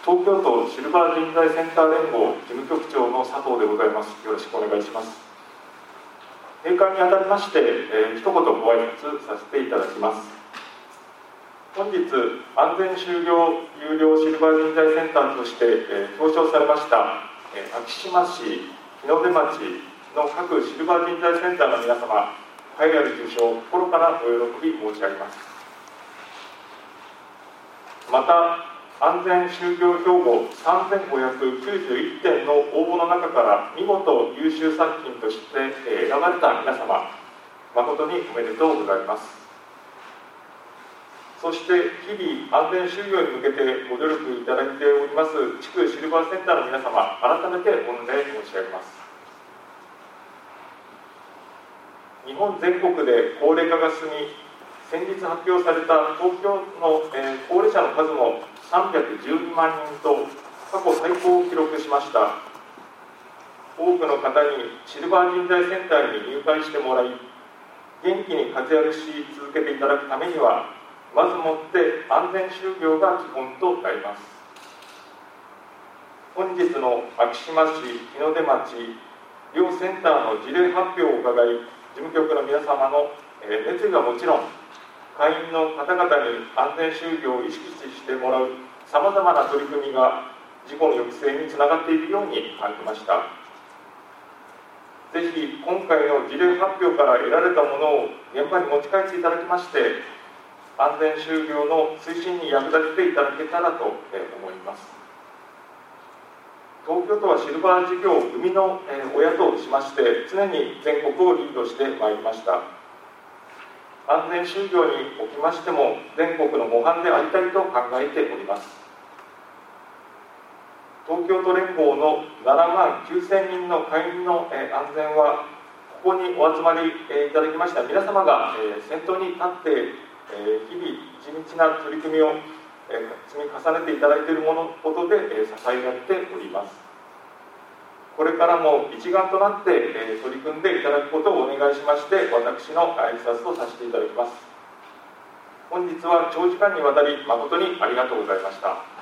東京都シルバー人材センター連合事務局長の佐藤でございます。よろしくお願いします。閉会にあたりまして、一言ご挨拶させていただきます。本日、安全就業有料シルバー人材センターとして、表彰されました、昭島市、日の出町の各シルバー人材センターの皆様、栄えある受賞、心からお喜び申し上げます。また、安全就業標語3591点の応募の中から見事優秀作品として選ばれた皆様、誠におめでとうございます。そして日々安全就業に向けてご努力いただいております地区シルバーセンターの皆様、改めて御礼申し上げます。日本全国で高齢化が進み、先日発表された東京の高齢者の数も312万人と過去最高を記録しました。多くの方にシルバー人材センターに入会してもらい、元気に活躍し続けていただくためには、まずもって安全就業が基本となります。本日の昭島市、日の出町両センターの事例発表を伺い、事務局の皆様の熱意はもちろん、会員の方々に安全就業を意識してもらうさまざまな取り組みが事故の抑制につながっているように感じました。ぜひ今回の事例発表から得られたものを現場に持ち帰っていただきまして、安全就業の推進に役立てていただけたらと思います。東京都はシルバー事業生みの親としまして、常に全国をリードしてまいりました。安全就業におきましても、全国の模範でありたいと考えております。東京都連合の7万9000人の会員の安全は、ここにお集まりいただきました皆様が先頭に立って、日々地道な取り組みを積み重ねていただいていることで支えられております。これからも一丸となって取り組んでいただくことをお願いしまして、私の挨拶とさせていただきます。本日は長時間にわたり誠にありがとうございました。